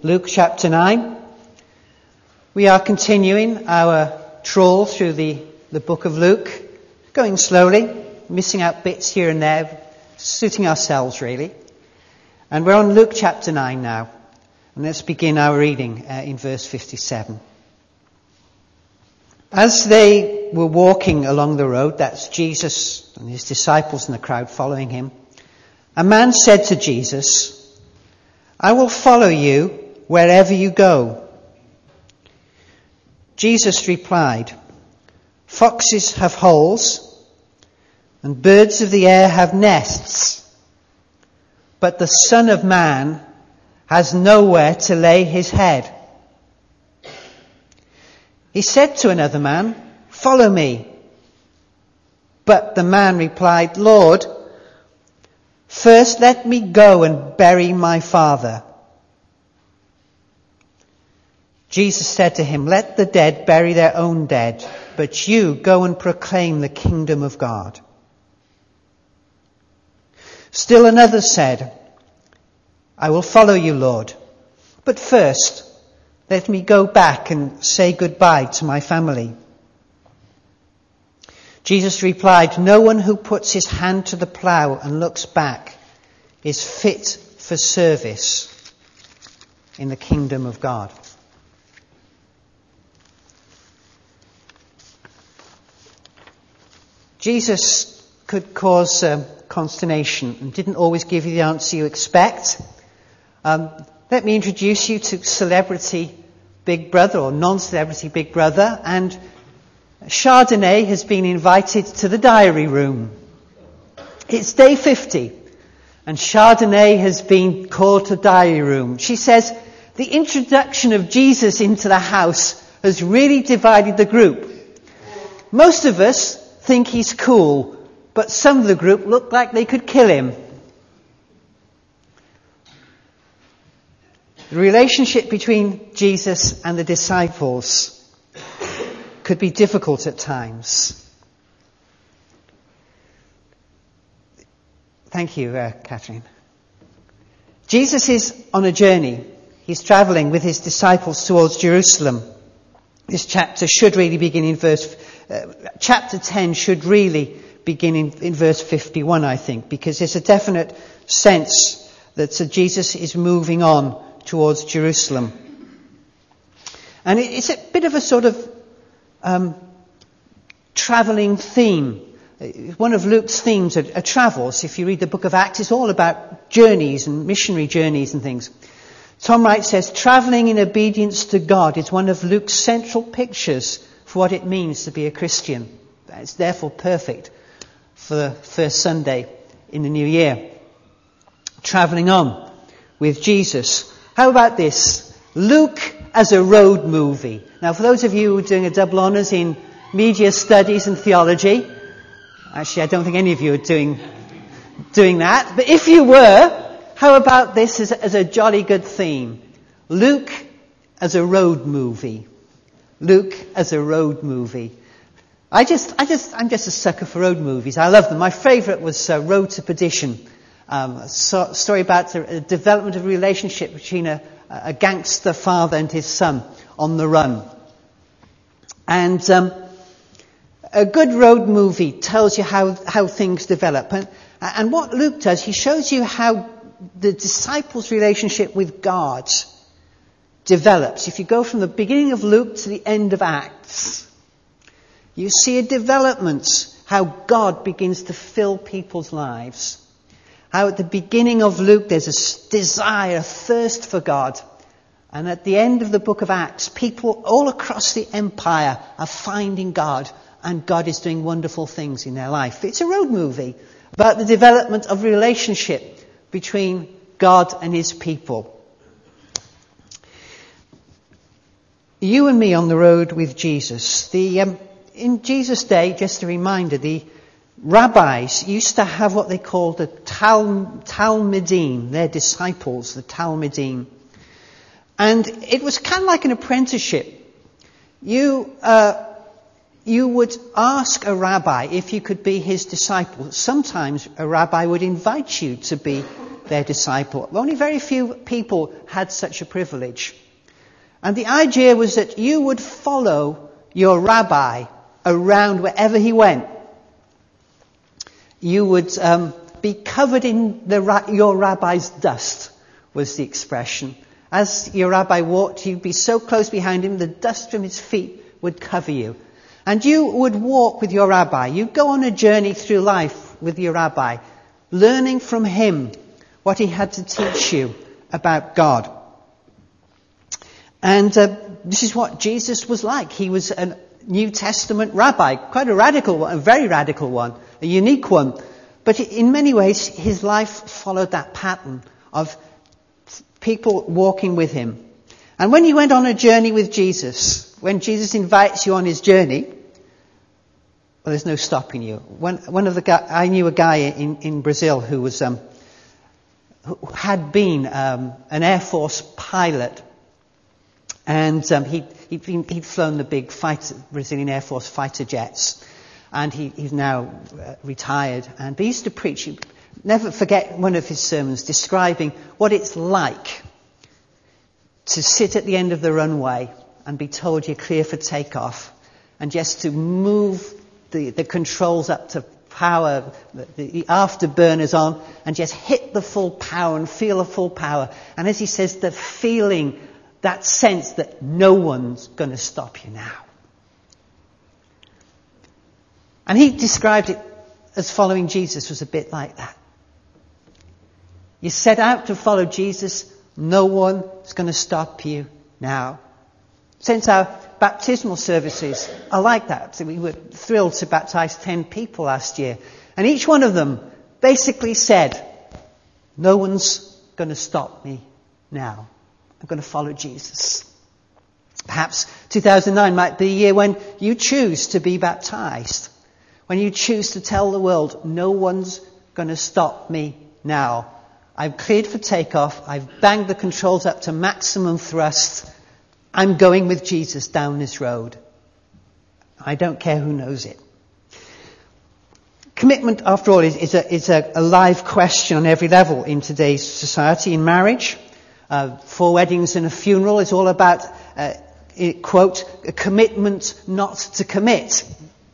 Luke chapter 9. We are continuing our trawl through the book of Luke, going slowly, missing out bits here and there, suiting ourselves really. And we're on Luke chapter 9 now. And let's begin our reading in verse 57. As they were walking along the road, that's Jesus and his disciples and the crowd following him, a man said to Jesus, "I will follow you wherever you go." Jesus replied, "Foxes have holes, and birds of the air have nests, but the Son of Man has nowhere to lay his head." He said to another man, "Follow me." But the man replied, "Lord, first let me go and bury my father." Jesus said to him, "Let the dead bury their own dead, but you go and proclaim the kingdom of God." Still another said, "I will follow you, Lord, but first let me go back and say goodbye to my family." Jesus replied, "No one who puts his hand to the plough and looks back is fit for service in the kingdom of God." Jesus could cause consternation and didn't always give you the answer you expect. Let me introduce you to Celebrity Big Brother or non-celebrity Big Brother, and Chardonnay has been invited to the diary room. It's day 50 and Chardonnay has been called to the diary room. She says, "The introduction of Jesus into the house has really divided the group. Most of us think he's cool, but some of the group look like they could kill him." The relationship between Jesus and the disciples could be difficult at times. Thank you, Catherine. Jesus is on a journey. He's travelling with his disciples towards Jerusalem. This chapter should really begin in chapter 10 should really begin in verse 51, I think, because there's a definite sense that Jesus is moving on towards Jerusalem. And it's a bit of a sort of travelling theme. One of Luke's themes are travels. If you read the book of Acts, it's all about journeys and missionary journeys and things. Tom Wright says, "Travelling in obedience to God is one of Luke's central pictures for what it means to be a Christian. It's therefore perfect for the first Sunday in the new year. Travelling on with Jesus. How about this? Luke as a road movie. Now, for those of you who are doing a double honours in media studies and theology, actually, I don't think any of you are doing that, but if you were, how about this as a jolly good theme? Luke as a road movie. Luke as a road movie. I'm just a sucker for road movies. I love them. My favourite was Road to Perdition. A story about the development of a relationship between a gangster father and his son on the run. And a good road movie tells you how things develop. And what Luke does, he shows you how the disciples' relationship with God develops. If you go from the beginning of Luke to the end of Acts, you see a development, how God begins to fill people's lives. How at the beginning of Luke there's a desire, a thirst for God. And at the end of the book of Acts, people all across the empire are finding God, and God is doing wonderful things in their life. It's a road movie about the development of relationship between God and his people. You and me on the road with Jesus. In Jesus' day, just a reminder, the rabbis used to have what they called the Talmidim, their disciples, the Talmidim. And it was kind of like an apprenticeship. You would ask a rabbi if you could be his disciple. Sometimes a rabbi would invite you to be their disciple. Only very few people had such a privilege. And the idea was that you would follow your rabbi around wherever he went. You would be covered in your rabbi's dust, was the expression. As your rabbi walked, you'd be so close behind him, the dust from his feet would cover you. And you would walk with your rabbi. You'd go on a journey through life with your rabbi, learning from him what he had to teach you about God. And this is what Jesus was like. He was a New Testament rabbi, quite a radical one, a very radical one, a unique one. But in many ways, his life followed that pattern of people walking with him. And when you went on a journey with Jesus, when Jesus invites you on his journey, well, there's no stopping you. I knew a guy in Brazil who was who had been an Air Force pilot, and he'd flown the big Brazilian Air Force fighter jets, and he's now retired. And he used to preach. He'd never forget one of his sermons describing what it's like to sit at the end of the runway and be told you're clear for takeoff, and just to move the controls up to power, the afterburners on, and just hit the full power and feel the full power. And as he says, the feeling, that sense that no one's going to stop you now. And he described it as following Jesus was a bit like that. You set out to follow Jesus, no one is going to stop you now. Since our baptismal services are like that. So we were thrilled to baptize 10 people last year. And each one of them basically said, no one's going to stop me now. I'm going to follow Jesus. Perhaps 2009 might be the year when you choose to be baptized. When you choose to tell the world, no one's going to stop me now. I've cleared for takeoff. I've banged the controls up to maximum thrust. I'm going with Jesus down this road. I don't care who knows it. Commitment, after all, is a live question on every level in today's society. In marriage, 4 weddings and a funeral is all about, quote, a commitment not to commit.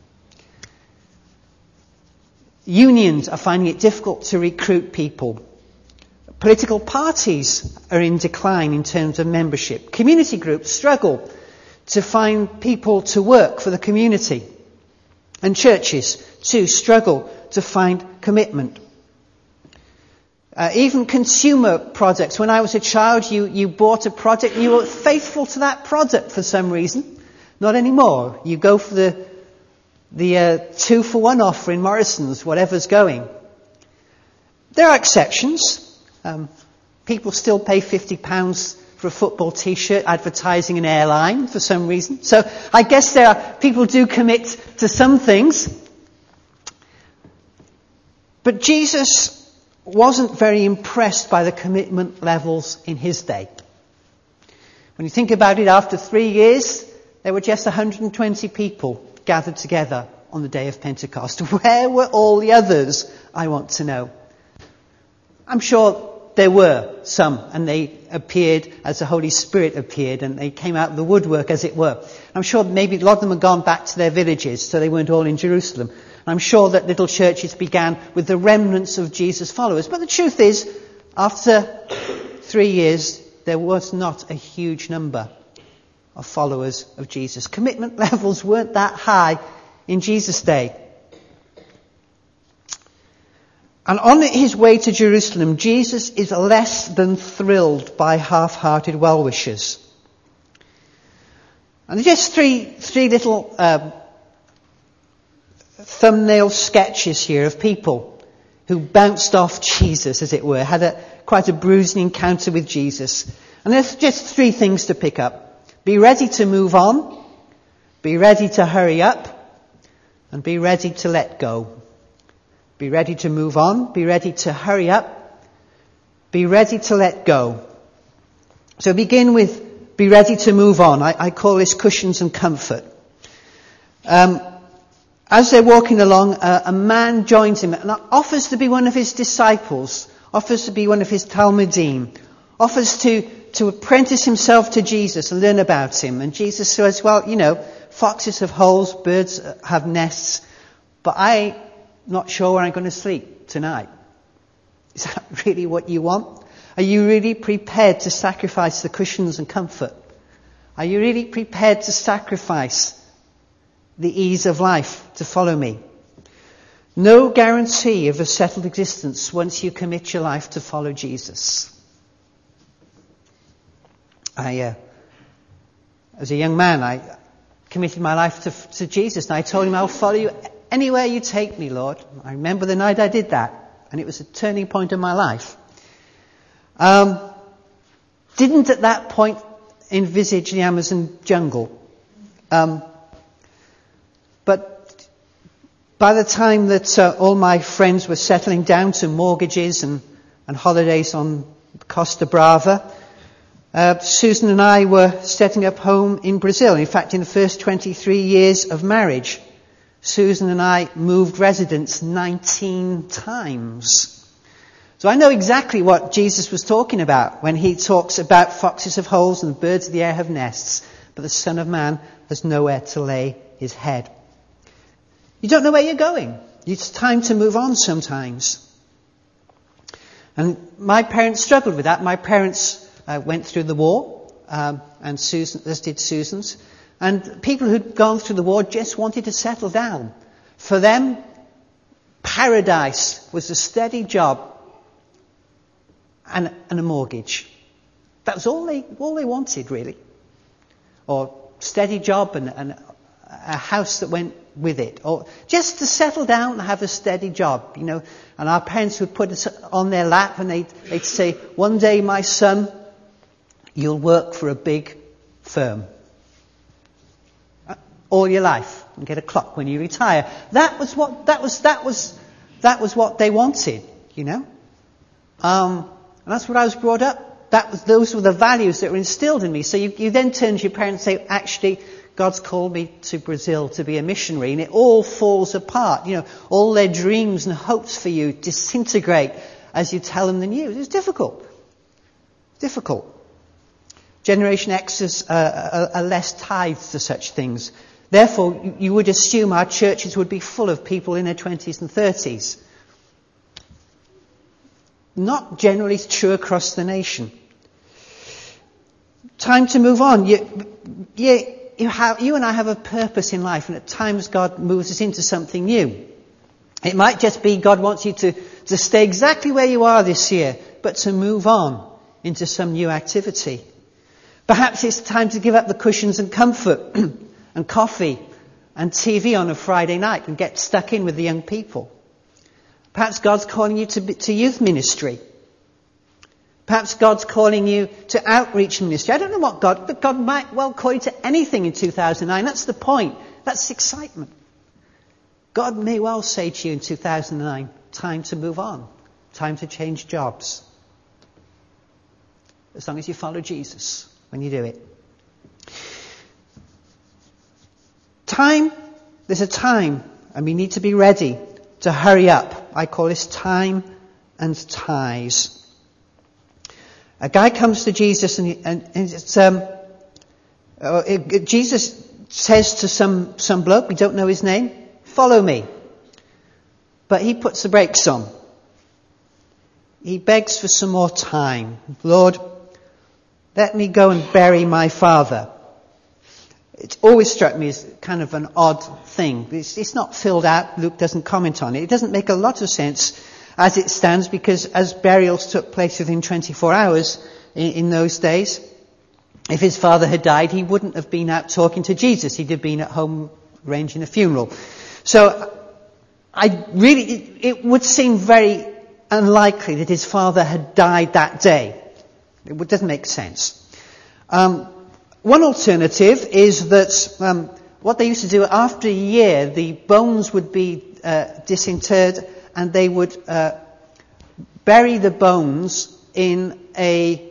Unions are finding it difficult to recruit people. Political parties are in decline in terms of membership. Community groups struggle to find people to work for the community. And churches, too, struggle to find commitment. Even consumer products. When I was a child, you bought a product, you were faithful to that product for some reason. Not anymore. You go for the 2-for-1 offer in Morrison's, whatever's going. There are exceptions. People still pay £50 for a football t-shirt advertising an airline for some reason. So I guess people do commit to some things. But Jesus wasn't very impressed by the commitment levels in his day. When you think about it, after 3 years, there were just 120 people gathered together on the day of Pentecost. Where were all the others, I want to know? I'm sure there were some, and they appeared as the Holy Spirit appeared, and they came out of the woodwork, as it were. I'm sure maybe a lot of them had gone back to their villages, so they weren't all in Jerusalem. I'm sure that little churches began with the remnants of Jesus' followers. But the truth is, after 3 years, there was not a huge number of followers of Jesus. Commitment levels weren't that high in Jesus' day. And on his way to Jerusalem, Jesus is less than thrilled by half-hearted well-wishers. And there's just three little thumbnail sketches here of people who bounced off Jesus, as it were, had quite a bruising encounter with Jesus. And there's just 3 things to pick up. Be ready to move on, be ready to hurry up, and be ready to let go. Be ready to move on, be ready to hurry up, be ready to let go. So begin with be ready to move on. I call this cushions and comfort. As they're walking along, a man joins him and offers to be one of his disciples offers to be one of his Talmudim, offers to apprentice himself to Jesus and learn about him. And Jesus says, well, foxes have holes, birds have nests, but I'm not sure where I'm going to sleep tonight. Is that really what you want? Are you really prepared to sacrifice the cushions and comfort? Are you really prepared to sacrifice the ease of life to follow me? No guarantee of a settled existence once you commit your life to follow Jesus. As a young man, I committed my life to Jesus, and I told him, I'll follow you anywhere you take me, Lord. I remember the night I did that, and it was a turning point in my life. Didn't at that point envisage the Amazon jungle. But by the time that all my friends were settling down to mortgages and holidays on Costa Brava, Susan and I were setting up home in Brazil. In fact, in the first 23 years of marriage, Susan and I moved residence 19 times. So I know exactly what Jesus was talking about when he talks about foxes have holes and birds of the air have nests, but the Son of Man has nowhere to lay his head. You don't know where you're going. It's time to move on sometimes. And my parents struggled with that. My parents went through the war, and Susan, as did Susan's. And people who'd gone through the war just wanted to settle down. For them, paradise was a steady job and a mortgage. That was all they wanted, really. Or steady job and a house that went with it. Or just to settle down and have a steady job, And our parents would put us on their lap and they'd say, one day, my son, you'll work for a big firm. All your life. And get a clock when you retire. That was what they wanted, And that's what I was brought up. Those were the values that were instilled in me. So you then turn to your parents and say, actually, God's called me to Brazil to be a missionary, and it all falls apart. All their dreams and hopes for you disintegrate as you tell them the news. It's difficult. Generation X's are less tied to such things. Therefore, you would assume our churches would be full of people in their 20s and 30s. Not generally true across the nation. Time to move on. You and I have a purpose in life, and at times God moves us into something new. It might just be God wants you to stay exactly where you are this year, but to move on into some new activity. Perhaps it's time to give up the cushions and comfort and coffee and TV on a Friday night and get stuck in with the young people. Perhaps God's calling you to youth ministry. Perhaps God's calling you to outreach ministry. I don't know but God might well call you to anything in 2009. That's the point. That's excitement. God may well say to you in 2009, time to move on. Time to change jobs. As long as you follow Jesus when you do it. There's a time, and we need to be ready to hurry up. I call this time and ties. A guy comes to Jesus and it's, Jesus says to some bloke, we don't know his name, follow me. But he puts the brakes on. He begs for some more time. Lord, let me go and bury my father. It's always struck me as kind of an odd thing. It's not filled out. Luke doesn't comment on it. It doesn't make a lot of sense as it stands, because as burials took place within 24 hours in those days, if his father had died, he wouldn't have been out talking to Jesus. He'd have been at home arranging a funeral. So it would seem very unlikely that his father had died that day. It doesn't make sense. One alternative is that what they used to do after a year, the bones would be disinterred, and they would bury the bones in a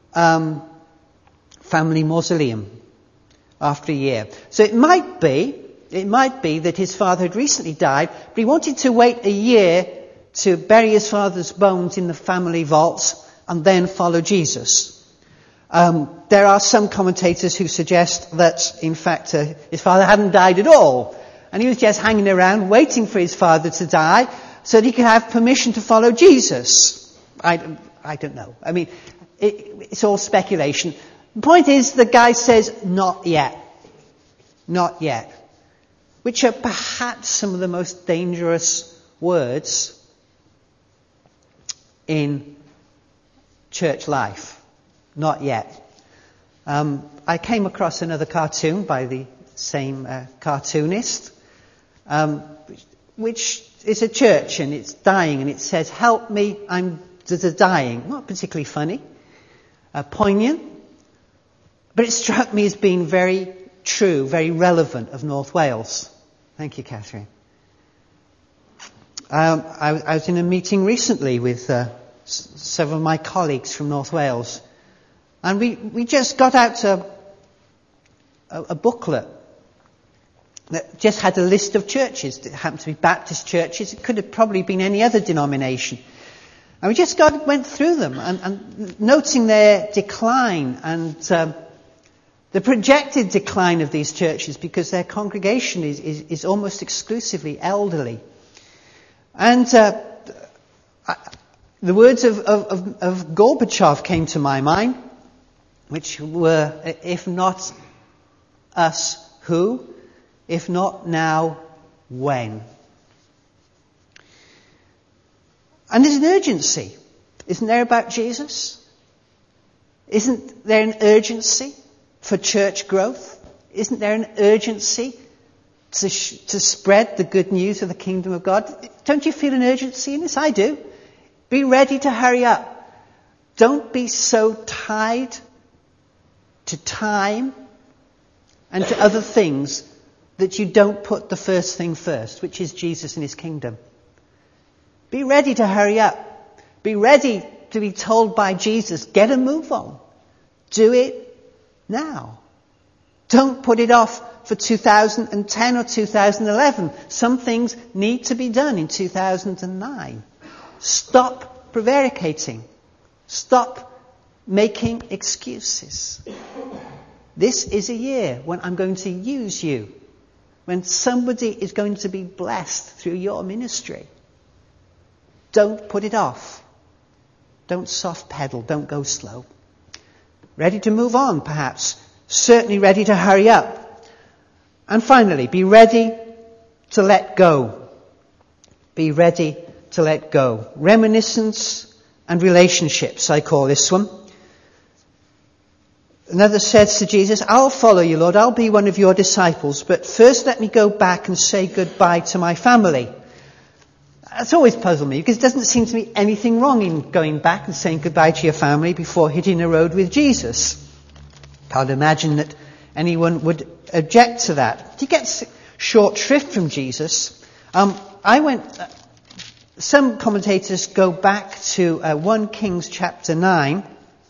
family mausoleum after a year. So it might be that his father had recently died, but he wanted to wait a year to bury his father's bones in the family vaults and then follow Jesus. There are some commentators who suggest that, in fact, his father hadn't died at all, and he was just hanging around waiting for his father to die so that he could have permission to follow Jesus. I don't know. I mean, it's all speculation. The point is, the guy says, not yet. Not yet. Which are perhaps some of the most dangerous words in church life. Not yet. I came across another cartoon by the same cartoonist, which is a church and it's dying, and it says, "Help me, I'm dying." Not particularly funny, poignant, but it struck me as being very true, very relevant of North Wales. Thank you, Catherine. I was in a meeting recently with several of my colleagues from North Wales, and we just got out a booklet that just had a list of churches that happened to be Baptist churches. It could have probably been any other denomination. And we just went through them and noting their decline and the projected decline of these churches, because their congregation is almost exclusively elderly. And the words of Gorbachev came to my mind, which were, "If not us, who? If not now, when?" And there's an urgency, isn't there, about Jesus? Isn't there an urgency for church growth? Isn't there an urgency to spread the good news of the kingdom of God? Don't you feel an urgency in this? I do. Be ready to hurry up. Don't be so tied to time and to other things that you don't put the first thing first, which is Jesus and his kingdom. Be ready to hurry up. Be ready to be told by Jesus, get a move on. Do it now. Don't put it off for 2010 or 2011. Some things need to be done in 2009. Stop prevaricating. Stop making excuses. This is a year when I'm going to use you. When somebody is going to be blessed through your ministry. Don't put it off. Don't soft pedal. Don't go slow. Ready to move on, perhaps. Certainly ready to hurry up. And finally, be ready to let go. Be ready to let go. Reminiscence and relationships, I call this one. Another says to Jesus, "I'll follow you, Lord. I'll be one of your disciples. But first let me go back and say goodbye to my family." That's always puzzled me, because it doesn't seem to be anything wrong in going back and saying goodbye to your family before hitting the road with Jesus. Can't imagine that anyone would object to that. He gets short shrift from Jesus. Some commentators go back to 1 Kings chapter 19,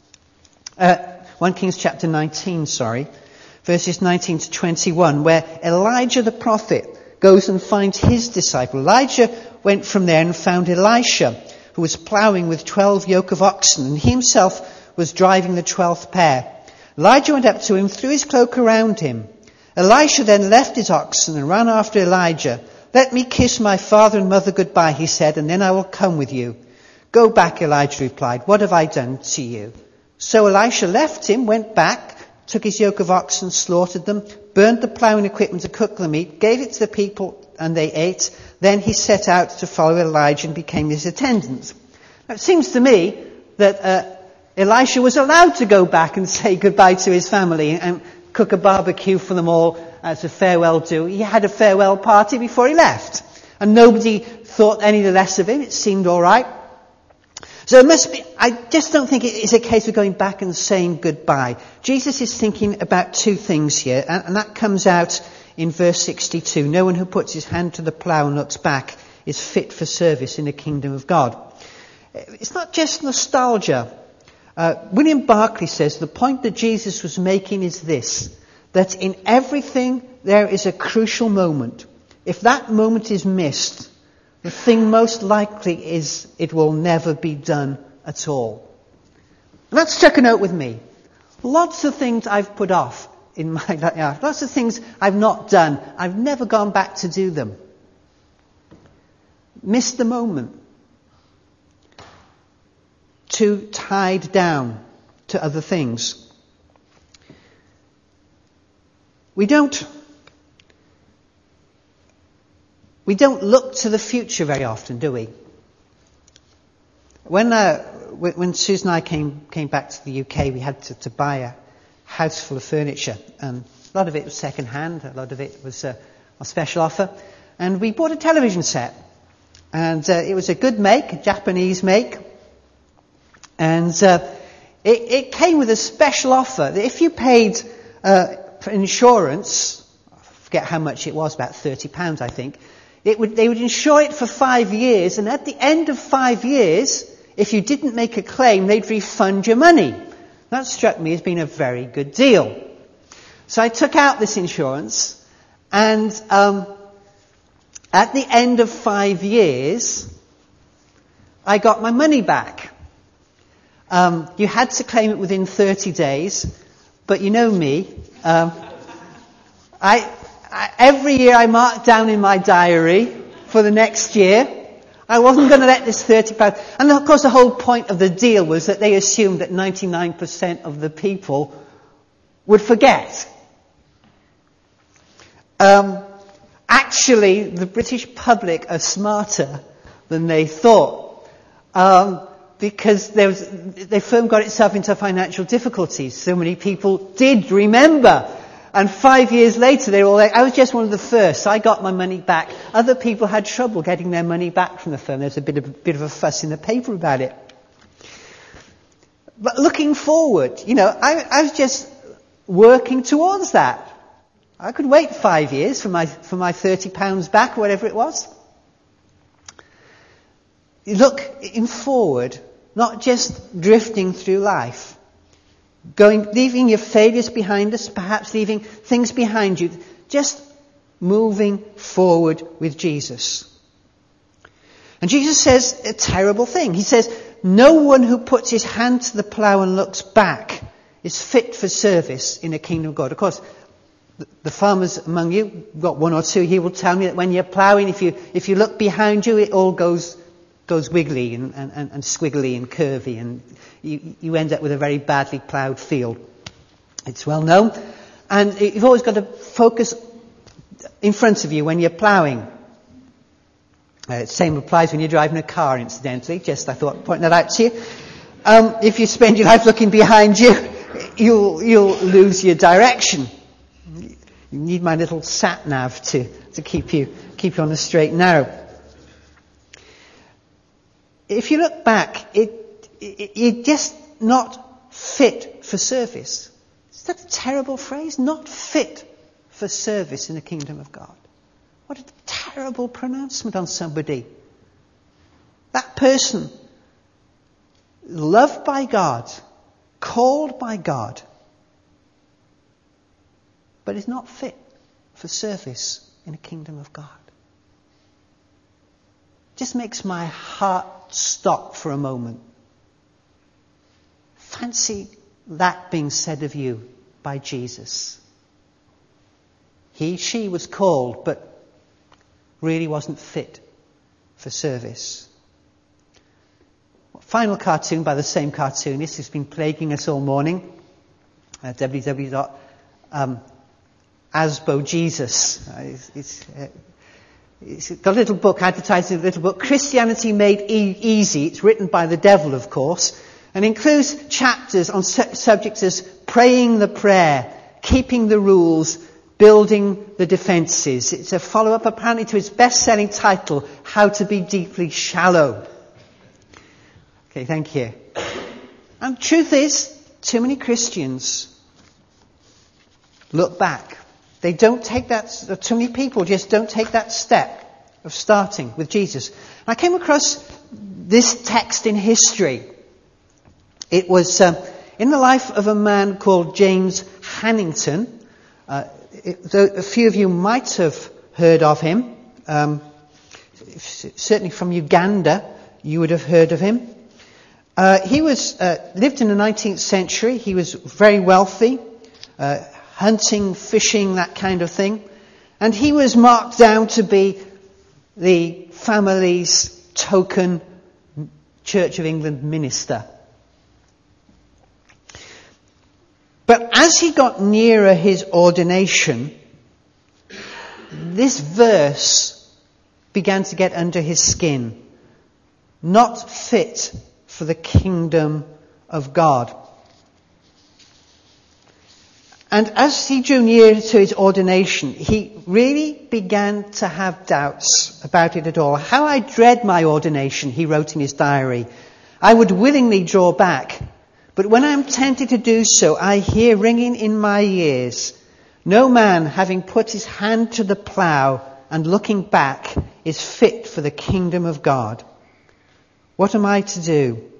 verses 19 to 21, where Elijah the prophet goes and finds his disciple. Elijah went from there and found Elisha, who was ploughing with 12 yoke of oxen, and he himself was driving the 12th pair. Elijah went up to him, threw his cloak around him. Elisha then left his oxen and ran after Elijah. "Let me kiss my father and mother goodbye," he said, "and then I will come with you." "Go back," Elijah replied. "What have I done to you?" So Elisha left him, went back, took his yoke of oxen, slaughtered them, burned the ploughing equipment to cook the meat, gave it to the people, and they ate. Then he set out to follow Elijah and became his attendant. Now, it seems to me that Elisha was allowed to go back and say goodbye to his family and cook a barbecue for them all as a farewell do. He had a farewell party before he left, and nobody thought any the less of him. It seemed all right. So it must be, I just don't think it is a case of going back and saying goodbye. Jesus is thinking about two things here, and that comes out in verse 62. "No one who puts his hand to the plough and looks back is fit for service in the kingdom of God." It's not just nostalgia. William Barclay says the point that Jesus was making is this, that in everything there is a crucial moment. If that moment is missed, the thing most likely is it will never be done at all. That struck a note with me. Lots of things I've put off in my life. Lots of things I've not done. I've never gone back to do them. Missed the moment. Too tied down to other things. We don't look to the future very often, do we? When Susan and I came back to the UK, we had to buy a house full of furniture, and a lot of it was second hand, a lot of it was a special offer, and we bought a television set, and it was a good make, a Japanese make, and it came with a special offer that if you paid for insurance, I forget how much it was, about £30 I think, they would insure it for 5 years, and at the end of 5 years, if you didn't make a claim, they'd refund your money. That struck me as being a very good deal. So I took out this insurance, and at the end of 5 years, I got my money back. You had to claim it within 30 days, but you know me. Every year I marked down in my diary for the next year. I wasn't going to let this £30... And of course the whole point of the deal was that they assumed that 99% of the people would forget. Actually, the British public are smarter than they thought. Because the firm got itself into financial difficulties. So many people did remember. And 5 years later, they were all like, I was just one of the first, so I got my money back. Other people had trouble getting their money back from the firm. There's a bit of a fuss in the paper about it. But looking forward, I was just working towards that. I could wait 5 years for my £30 back, or whatever it was. Looking forward, not just drifting through life. Leaving your failures behind us, perhaps leaving things behind you, just moving forward with Jesus. And Jesus says a terrible thing. He says, no one who puts his hand to the plough and looks back is fit for service in the kingdom of God. Of course, the farmers among you, we've got one or two here, will tell me that when you're ploughing, if you look behind you, it all goes wiggly and squiggly and curvy, and you end up with a very badly ploughed field. It's well known. And you've always got to focus in front of you when you're ploughing. Same applies when you're driving a car, incidentally. Just I thought I'd point that out to you. If you spend your life looking behind you, you'll lose your direction. You need my little sat nav to keep you on the straight and narrow. If you look back, you're just not fit for service. Is that a terrible phrase? Not fit for service in the kingdom of God. What a terrible pronouncement on somebody. That person, loved by God, called by God, but is not fit for service in the kingdom of God. Just makes my heart stop for a moment. Fancy that being said of you by Jesus. She was called, but really wasn't fit for service. Final cartoon by the same cartoonist who's been plaguing us all morning. www.asbojesus. It's got a little book, advertising a little book, Christianity Made Easy. It's written by the devil, of course, and includes chapters on subjects as praying the prayer, keeping the rules, building the defences. It's a follow-up apparently to his best-selling title, How to Be Deeply Shallow. Okay, thank you. And the truth is, too many Christians look back. They don't take that, too many people just don't take that step of starting with Jesus. I came across this text in history. It was in the life of a man called James Hannington. A few of you might have heard of him. certainly from Uganda, you would have heard of him. He lived in the 19th century. He was very wealthy, hunting, fishing, that kind of thing. And he was marked down to be the family's token Church of England minister. But as he got nearer his ordination, this verse began to get under his skin. Not fit for the kingdom of God. And as he drew near to his ordination, he really began to have doubts about it at all. How I dread my ordination, he wrote in his diary. I would willingly draw back, but when I am tempted to do so, I hear ringing in my ears, no man having put his hand to the plough and looking back is fit for the kingdom of God. What am I to do?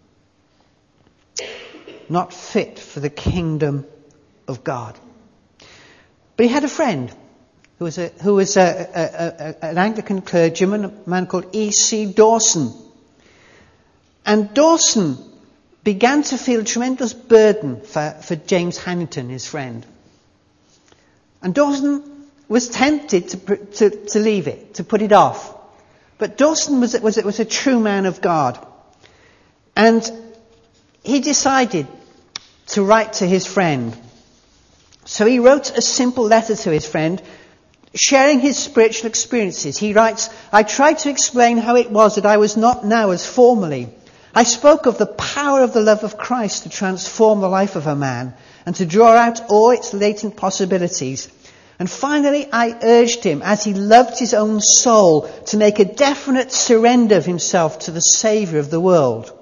Not fit for the kingdom of God. But he had a friend who was an Anglican clergyman, a man called E.C. Dawson. And Dawson began to feel a tremendous burden for James Hannington, his friend. And Dawson was tempted to leave it, to put it off. But Dawson was a true man of God. And he decided to write to his friend. So he wrote a simple letter to his friend, sharing his spiritual experiences. He writes, I tried to explain how it was that I was not now as formerly. I spoke of the power of the love of Christ to transform the life of a man and to draw out all its latent possibilities. And finally, I urged him, as he loved his own soul, to make a definite surrender of himself to the Saviour of the world.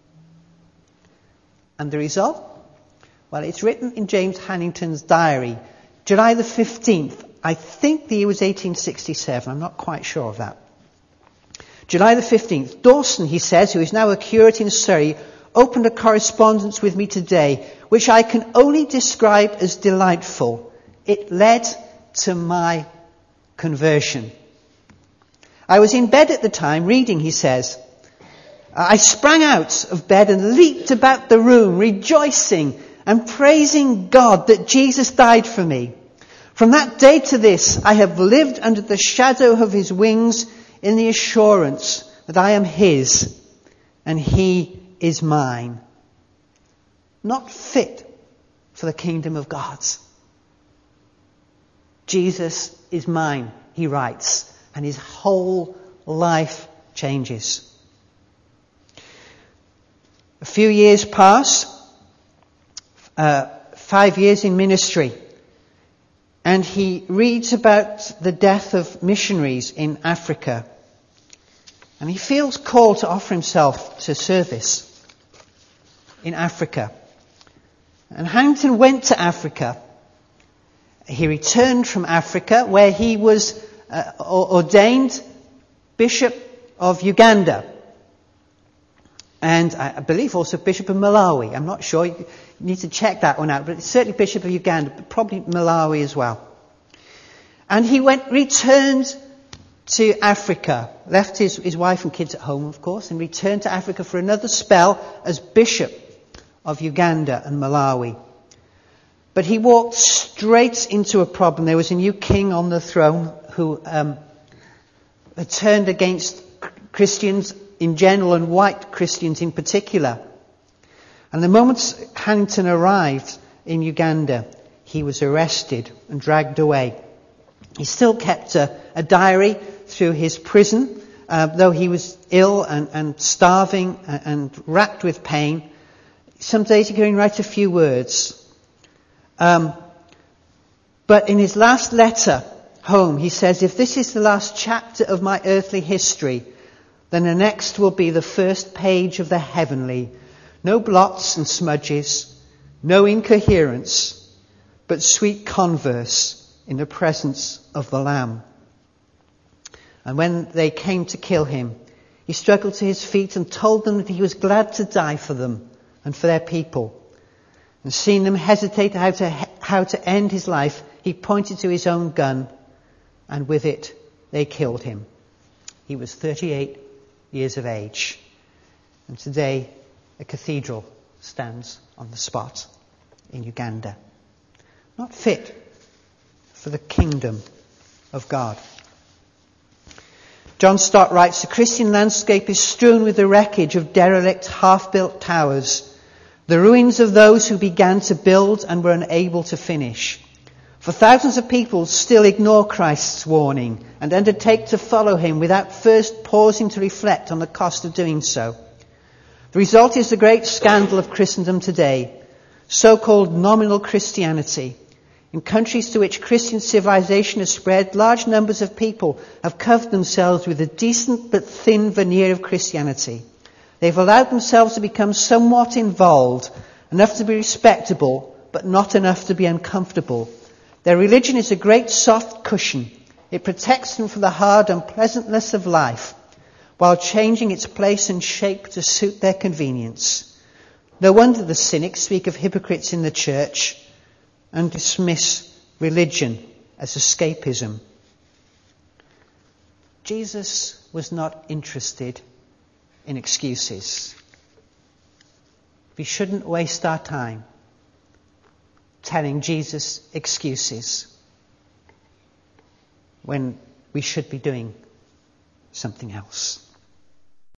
And the result? Well, it's written in James Hannington's diary, July the 15th. I think the year was 1867. I'm not quite sure of that. July the 15th. Dawson, he says, who is now a curate in Surrey, opened a correspondence with me today, which I can only describe as delightful. It led to my conversion. I was in bed at the time, reading, he says. I sprang out of bed and leaped about the room, rejoicing and praising God that Jesus died for me. From that day to this, I have lived under the shadow of his wings in the assurance that I am his and he is mine. Not fit for the kingdom of God. Jesus is mine, he writes, and his whole life changes. A few years pass, 5 years in ministry, and he reads about the death of missionaries in Africa. And he feels called to offer himself to service in Africa. And Hannington went to Africa. He returned from Africa, where he was ordained Bishop of Uganda. And I believe also Bishop of Malawi. I'm not sure. You need to check that one out. But it's certainly Bishop of Uganda, but probably Malawi as well. And he returned to Africa, left his wife and kids at home, of course, and returned to Africa for another spell as Bishop of Uganda and Malawi. But he walked straight into a problem. There was a new king on the throne who had turned against Christians in general and white Christians in particular. And the moment Hannington arrived in Uganda, he was arrested and dragged away. He still kept a diary through his prison, though he was ill and starving and racked with pain. Some days he could only write a few words. But in his last letter home, he says, if this is the last chapter of my earthly history, then the next will be the first page of the heavenly. No blots and smudges, no incoherence, but sweet converse in the presence of the Lamb. And when they came to kill him, he struggled to his feet and told them that he was glad to die for them and for their people. And seeing them hesitate how to end his life, he pointed to his own gun, and with it they killed him. He was 38 years of age. And today, a cathedral stands on the spot in Uganda. Not fit for the kingdom of God. John Stott writes, the Christian landscape is strewn with the wreckage of derelict, half-built towers, the ruins of those who began to build and were unable to finish. For thousands of people still ignore Christ's warning and undertake to follow him without first pausing to reflect on the cost of doing so. The result is the great scandal of Christendom today, so-called nominal Christianity. In countries to which Christian civilization has spread, large numbers of people have covered themselves with a decent but thin veneer of Christianity. They've allowed themselves to become somewhat involved, enough to be respectable, but not enough to be uncomfortable. Their religion is a great soft cushion. It protects them from the hard unpleasantness of life, while changing its place and shape to suit their convenience. No wonder the cynics speak of hypocrites in the church and dismiss religion as escapism. Jesus was not interested in excuses. We shouldn't waste our time telling Jesus excuses when we should be doing something else.